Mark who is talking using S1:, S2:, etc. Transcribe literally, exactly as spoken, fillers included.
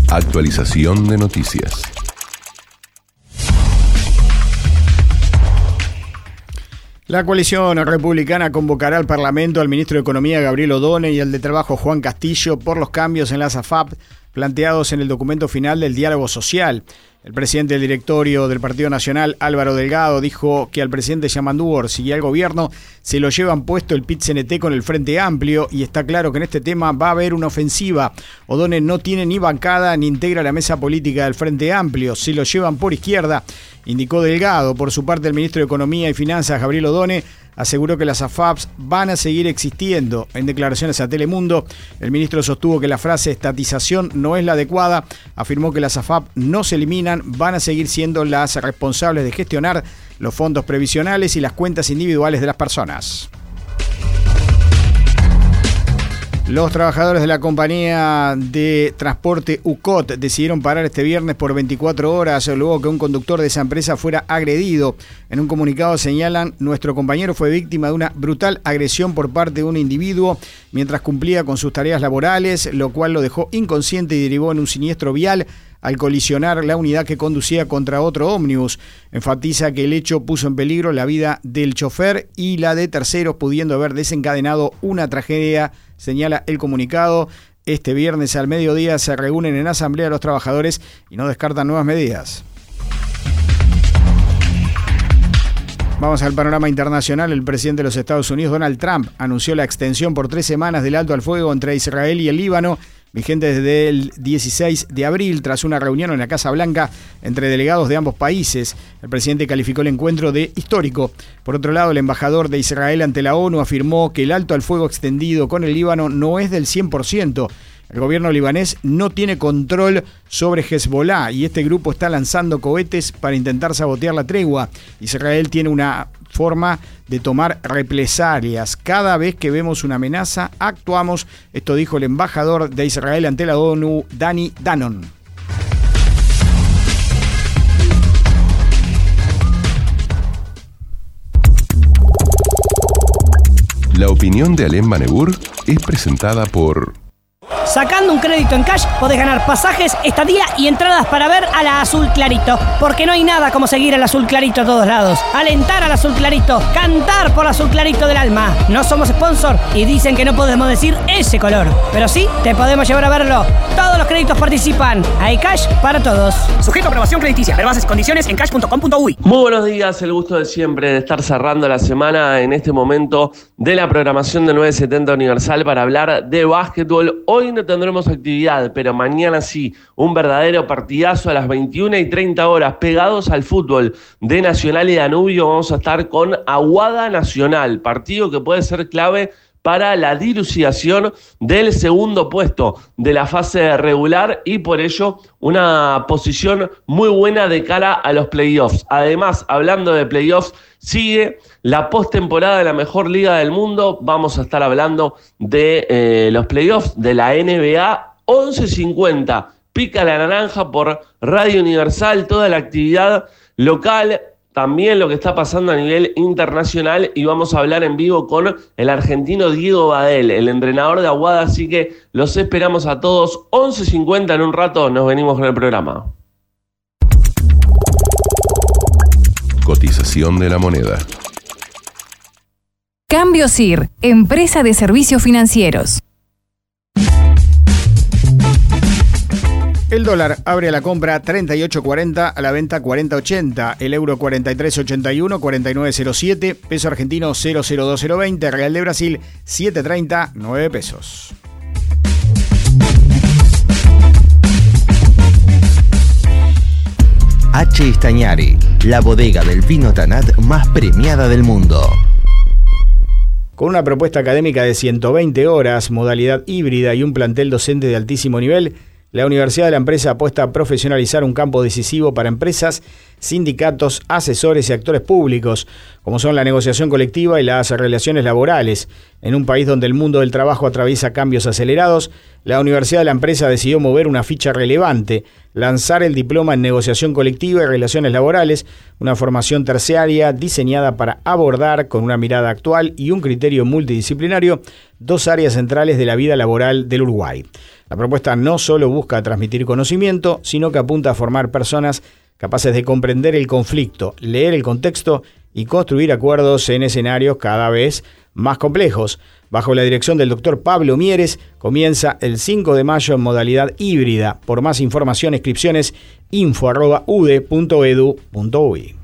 S1: Actualización de noticias.
S2: La coalición republicana convocará al Parlamento al ministro de Economía Gabriel Odone y al de Trabajo Juan Castillo por los cambios en las A F A P planteados en el documento final del diálogo social. El presidente del directorio del Partido Nacional, Álvaro Delgado, dijo que al presidente Yamandu Orsi y al gobierno se lo llevan puesto el P I T C N T con el Frente Amplio y está claro que en este tema va a haber una ofensiva. Odone no tiene ni bancada ni integra la mesa política del Frente Amplio, se lo llevan por izquierda, indicó Delgado. Por su parte, el ministro de Economía y Finanzas, Gabriel Odone, aseguró que las A F A Ps van a seguir existiendo. En declaraciones a Telemundo, el ministro sostuvo que la frase estatización no es la adecuada, afirmó que las A F A P no se eliminan, van a seguir siendo las responsables de gestionar los fondos previsionales y las cuentas individuales de las personas. Los trabajadores de la compañía de transporte U C O T decidieron parar este viernes por veinticuatro horas luego que un conductor de esa empresa fuera agredido. En un comunicado señalan: nuestro compañero fue víctima de una brutal agresión por parte de un individuo mientras cumplía con sus tareas laborales, lo cual lo dejó inconsciente y derivó en un siniestro vial al colisionar la unidad que conducía contra otro ómnibus. Enfatiza que el hecho puso en peligro la vida del chofer y la de terceros, pudiendo haber desencadenado una tragedia, señala el comunicado. Este viernes al mediodía se reúnen en asamblea los trabajadores y no descartan nuevas medidas. Vamos al panorama internacional. El presidente de los Estados Unidos, Donald Trump, anunció la extensión por tres semanas del alto al fuego entre Israel y el Líbano, vigente desde el dieciséis de abril, tras una reunión en la Casa Blanca entre delegados de ambos países. El presidente calificó el encuentro de histórico. Por otro lado, el embajador de Israel ante la ONU afirmó que el alto al fuego extendido con el Líbano no es del cien por ciento. El gobierno libanés no tiene control sobre Hezbollah y este grupo está lanzando cohetes para intentar sabotear la tregua. Israel tiene una forma de tomar represalias. Cada vez que vemos una amenaza, actuamos. Esto dijo el embajador de Israel ante la ONU, Dani Danon.
S1: La opinión de Alem Manegur es presentada por...
S3: Sacando un crédito en cash podés ganar pasajes, estadía y entradas para ver a la Azul Clarito. Porque no hay nada como seguir al Azul Clarito a todos lados. Alentar al Azul Clarito, cantar por el Azul Clarito del alma. No somos sponsor y dicen que no podemos decir ese color. Pero sí, te podemos llevar a verlo. Todos los créditos participan. Hay cash para todos.
S4: Sujeto a aprobación crediticia. Ver bases y condiciones en cash punto com punto uy.
S5: Muy buenos días, el gusto de siempre de estar cerrando la semana en este momento de la programación de nueve setenta Universal para hablar de básquetbol. Hoy no tendremos actividad, pero mañana sí, un verdadero partidazo a las veintiuna y treinta horas, pegados al fútbol de Nacional y Danubio. Vamos a estar con Aguada Nacional, partido que puede ser clave para la dilucidación del segundo puesto de la fase regular y por ello una posición muy buena de cara a los playoffs. Además, hablando de playoffs, sigue la postemporada de la mejor liga del mundo. Vamos a estar hablando de eh, los playoffs de la N B A. once cincuenta, pica la naranja por Radio Universal, toda la actividad local, también lo que está pasando a nivel internacional, y vamos a hablar en vivo con el argentino Diego Badel, el entrenador de Aguada, así que los esperamos a todos. once cincuenta, en un rato nos venimos con el programa.
S1: Cotización de la moneda.
S6: Cambio S I R, empresa de servicios financieros.
S2: El dólar abre a la compra treinta y ocho cuarenta, a la venta cuarenta ochenta, el euro cuarenta y tres ochenta y uno, cuarenta y nueve cero siete, peso argentino cero cero dos cero veinte, real de Brasil siete treinta, nueve pesos.
S7: H. Stagnari, la bodega del vino Tanat más premiada del mundo.
S2: Con una propuesta académica de ciento veinte horas, modalidad híbrida y un plantel docente de altísimo nivel, la Universidad de la Empresa apuesta a profesionalizar un campo decisivo para empresas, sindicatos, asesores y actores públicos, como son la negociación colectiva y las relaciones laborales. En un país donde el mundo del trabajo atraviesa cambios acelerados, la Universidad de la Empresa decidió mover una ficha relevante, lanzar el diploma en negociación colectiva y relaciones laborales, una formación terciaria diseñada para abordar con una mirada actual y un criterio multidisciplinario dos áreas centrales de la vida laboral del Uruguay. La propuesta no solo busca transmitir conocimiento, sino que apunta a formar personas capaces de comprender el conflicto, leer el contexto y construir acuerdos en escenarios cada vez más complejos. Bajo la dirección del doctor Pablo Mieres, comienza el cinco de mayo en modalidad híbrida. Por más información, inscripciones info arroba ude punto edu punto uy.